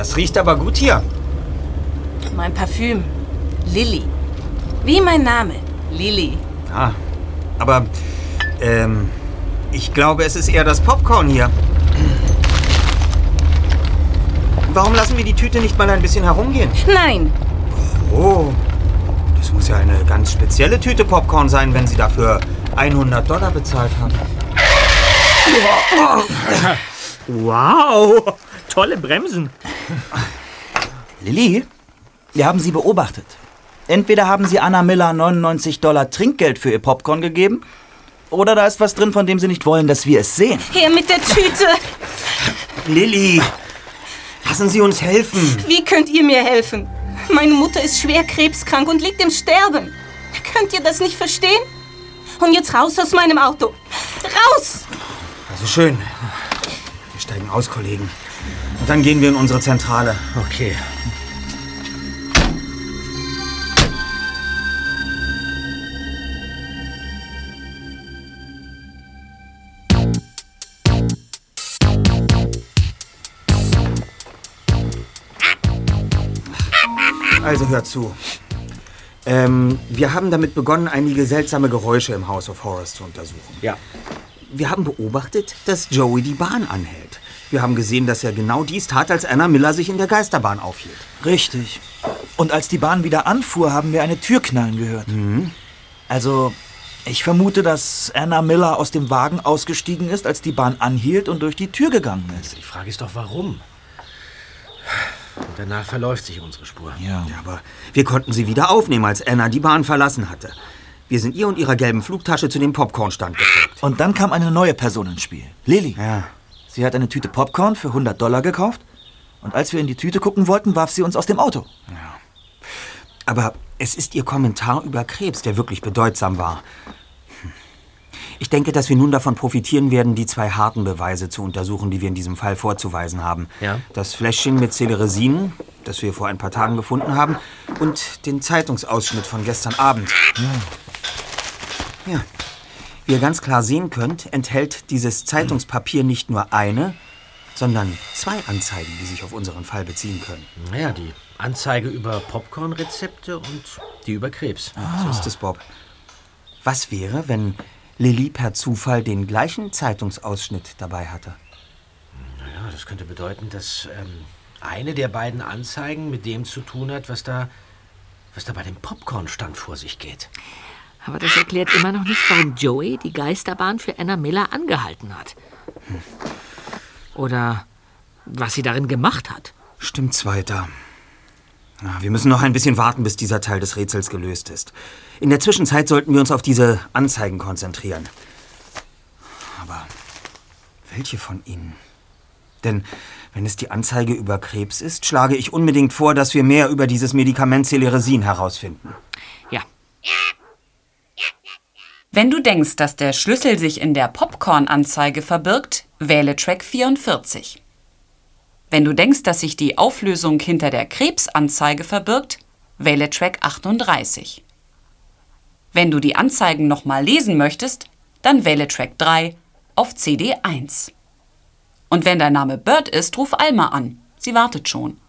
Das riecht aber gut hier. Mein Parfüm. Lilly. Wie mein Name. Lilly. Ah, aber, ich glaube, es ist eher das Popcorn hier. Warum lassen wir die Tüte nicht mal ein bisschen herumgehen? Nein. Oh, das muss ja eine ganz spezielle Tüte Popcorn sein, wenn Sie dafür $100 bezahlt haben. Wow, tolle Bremsen. Lilly, wir haben Sie beobachtet. Entweder haben Sie Anna Miller $99 Trinkgeld für ihr Popcorn gegeben, oder da ist was drin, von dem Sie nicht wollen, dass wir es sehen. Her mit der Tüte. Lilly, lassen Sie uns helfen. Wie könnt ihr mir helfen? Meine Mutter ist schwer krebskrank und liegt im Sterben. Könnt ihr das nicht verstehen? Und jetzt raus aus meinem Auto. Raus! Also schön. Wir steigen aus, Kollegen. Und dann gehen wir in unsere Zentrale. Okay. Also hört zu. Wir haben damit begonnen, einige seltsame Geräusche im House of Horrors zu untersuchen. Ja. Wir haben beobachtet, dass Joey die Bahn anhält. Wir haben gesehen, dass er genau dies tat, als Anna Miller sich in der Geisterbahn aufhielt. Richtig. Und als die Bahn wieder anfuhr, haben wir eine Tür knallen gehört. Mhm. Also, ich vermute, dass Anna Miller aus dem Wagen ausgestiegen ist, als die Bahn anhielt und durch die Tür gegangen ist. Die Frage ist doch, warum? Und danach verläuft sich unsere Spur. Ja. Ja, aber wir konnten sie wieder aufnehmen, als Anna die Bahn verlassen hatte. Wir sind ihr und ihrer gelben Flugtasche zu dem Popcornstand gefolgt. Und dann kam eine neue Person ins Spiel. Lilly. Ja. Sie hat eine Tüte Popcorn für $100 gekauft. Und als wir in die Tüte gucken wollten, warf sie uns aus dem Auto. Ja. Aber es ist ihr Kommentar über Krebs, der wirklich bedeutsam war. Ich denke, dass wir nun davon profitieren werden, die 2 harten Beweise zu untersuchen, die wir in diesem Fall vorzuweisen haben. Ja. Das Fläschchen mit Celeresin, das wir vor ein paar Tagen gefunden haben, und den Zeitungsausschnitt von gestern Abend. Ja. Wie ihr ganz klar sehen könnt, enthält dieses Zeitungspapier nicht nur eine, sondern 2 Anzeigen, die sich auf unseren Fall beziehen können. Naja, die Anzeige über Popcorn-Rezepte und die über Krebs. So ist es, Bob. Was wäre, wenn Lilly per Zufall den gleichen Zeitungsausschnitt dabei hatte? Naja, das könnte bedeuten, dass eine der beiden Anzeigen mit dem zu tun hat, was da bei dem Popcornstand vor sich geht. Aber das erklärt immer noch nicht, warum Joey die Geisterbahn für Anna Miller angehalten hat. Oder was sie darin gemacht hat. Stimmt's weiter. Na, wir müssen noch ein bisschen warten, bis dieser Teil des Rätsels gelöst ist. In der Zwischenzeit sollten wir uns auf diese Anzeigen konzentrieren. Aber welche von ihnen? Denn wenn es die Anzeige über Krebs ist, schlage ich unbedingt vor, dass wir mehr über dieses Medikament Celeresin herausfinden. Ja. Wenn du denkst, dass der Schlüssel sich in der Popcorn-Anzeige verbirgt, wähle Track 44. Wenn du denkst, dass sich die Auflösung hinter der Krebsanzeige verbirgt, wähle Track 38. Wenn du die Anzeigen nochmal lesen möchtest, dann wähle Track 3 auf CD 1. Und wenn dein Name Bird ist, ruf Alma an. Sie wartet schon.